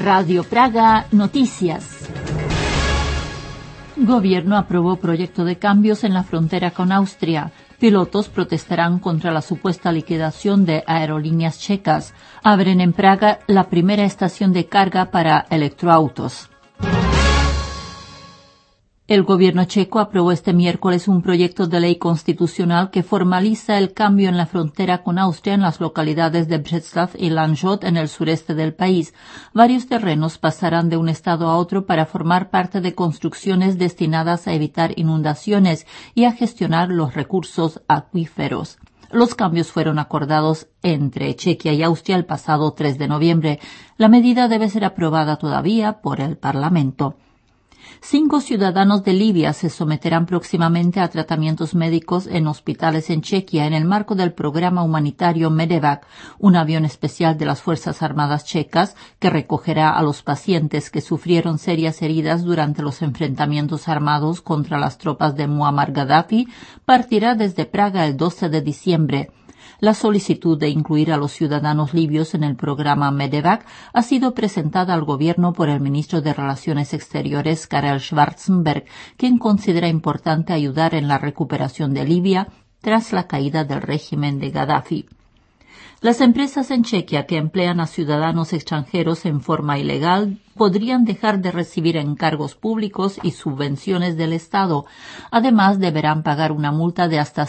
Radio Praga Noticias. Gobierno aprobó proyecto de cambios en la frontera con Austria. Pilotos protestarán contra la supuesta liquidación de aerolíneas checas. Abren en Praga la primera estación de carga para electroautos. El gobierno checo aprobó este miércoles un proyecto de ley constitucional que formaliza el cambio en la frontera con Austria en las localidades de Břeclav y Lanžhot en el sureste del país. Varios terrenos pasarán de un estado a otro para formar parte de construcciones destinadas a evitar inundaciones y a gestionar los recursos acuíferos. Los cambios fueron acordados entre Chequia y Austria el pasado 3 de noviembre. La medida debe ser aprobada todavía por el Parlamento. 5 ciudadanos de Libia se someterán próximamente a tratamientos médicos en hospitales en Chequia en el marco del programa humanitario Medevac, un avión especial de las Fuerzas Armadas checas que recogerá a los pacientes que sufrieron serias heridas durante los enfrentamientos armados contra las tropas de Muammar Gaddafi, partirá desde Praga el 12 de diciembre. La solicitud de incluir a los ciudadanos libios en el programa Medevac ha sido presentada al gobierno por el ministro de Relaciones Exteriores, Karel Schwarzenberg, quien considera importante ayudar en la recuperación de Libia tras la caída del régimen de Gaddafi. Las empresas en Chequia que emplean a ciudadanos extranjeros en forma ilegal podrían dejar de recibir encargos públicos y subvenciones del Estado. Además, deberán pagar una multa de hasta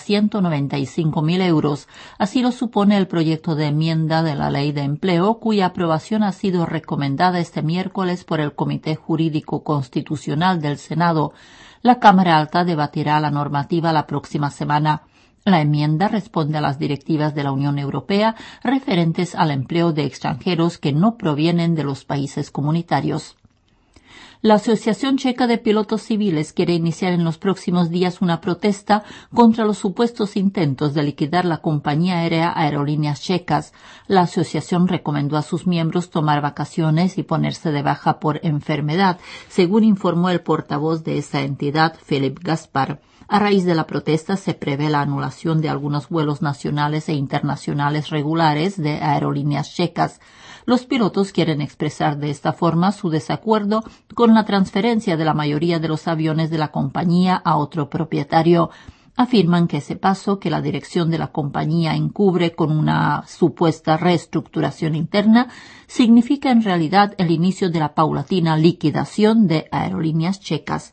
195.000 euros. Así lo supone el proyecto de enmienda de la Ley de Empleo, cuya aprobación ha sido recomendada este miércoles por el Comité Jurídico Constitucional del Senado. La Cámara Alta debatirá la normativa la próxima semana. La enmienda responde a las directivas de la Unión Europea referentes al empleo de extranjeros que no provienen de los países comunitarios. La Asociación Checa de Pilotos Civiles quiere iniciar en los próximos días una protesta contra los supuestos intentos de liquidar la compañía aérea Aerolíneas Checas. La asociación recomendó a sus miembros tomar vacaciones y ponerse de baja por enfermedad, según informó el portavoz de esa entidad, Filip Gaspar. A raíz de la protesta se prevé la anulación de algunos vuelos nacionales e internacionales regulares de aerolíneas checas. Los pilotos quieren expresar de esta forma su desacuerdo con la transferencia de la mayoría de los aviones de la compañía a otro propietario. Afirman que ese paso que la dirección de la compañía encubre con una supuesta reestructuración interna significa en realidad el inicio de la paulatina liquidación de aerolíneas checas.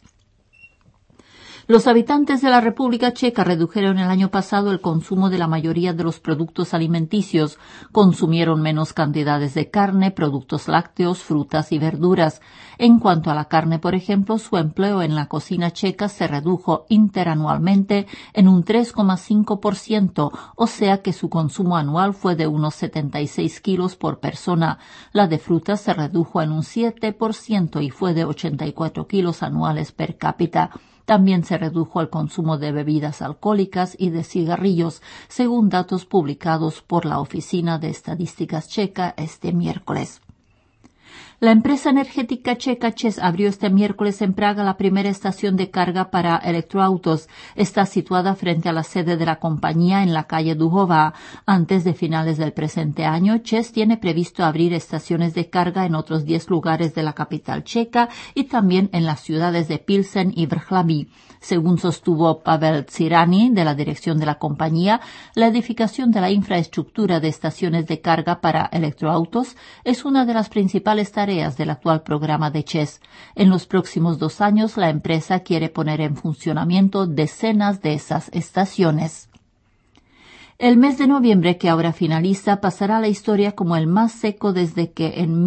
Los habitantes de la República Checa redujeron el año pasado el consumo de la mayoría de los productos alimenticios. Consumieron menos cantidades de carne, productos lácteos, frutas y verduras. En cuanto a la carne, por ejemplo, su empleo en la cocina checa se redujo interanualmente en un 3,5%, o sea que su consumo anual fue de unos 76 kilos por persona. La de frutas se redujo en un 7% y fue de 84 kilos anuales per cápita. También se redujo el consumo de bebidas alcohólicas y de cigarrillos, según datos publicados por la Oficina de Estadísticas Checa este miércoles. La empresa energética checa ČEZ abrió este miércoles en Praga la primera estación de carga para electroautos. Está situada frente a la sede de la compañía en la calle Duhová. Antes de finales del presente año, ČEZ tiene previsto abrir estaciones de carga en otros 10 lugares de la capital checa y también en las ciudades de Pilsen y Vrchlabí. Según sostuvo Pavel Cyrani, de la dirección de la compañía, la edificación de la infraestructura de estaciones de carga para electroautos es una de las principales tareas del actual programa de ČEZ. En los próximos 2 años, la empresa quiere poner en funcionamiento decenas de esas estaciones. El mes de noviembre, que ahora finaliza, pasará a la historia como el más seco desde que en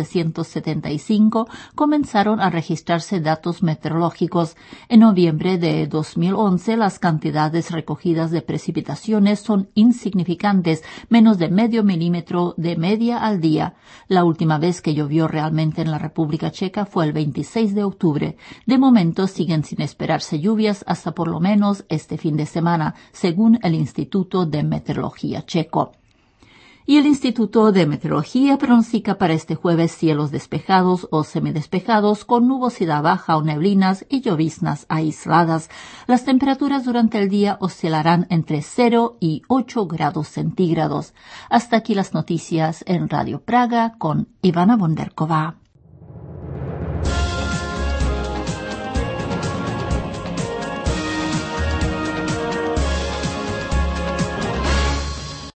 1775 comenzaron a registrarse datos meteorológicos. En noviembre de 2011, las cantidades recogidas de precipitaciones son insignificantes, menos de medio milímetro de media al día. La última vez que llovió realmente en la República Checa fue el 26 de octubre. De momento siguen sin esperarse lluvias hasta por lo menos este fin de semana, según el Instituto de Meteorología checo. Y el Instituto de Meteorología pronostica para este jueves cielos despejados o semidespejados con nubosidad baja o neblinas y lloviznas aisladas. Las temperaturas durante el día oscilarán entre 0 y 8 grados centígrados. Hasta aquí las noticias en Radio Praga con Ivana Bonderková.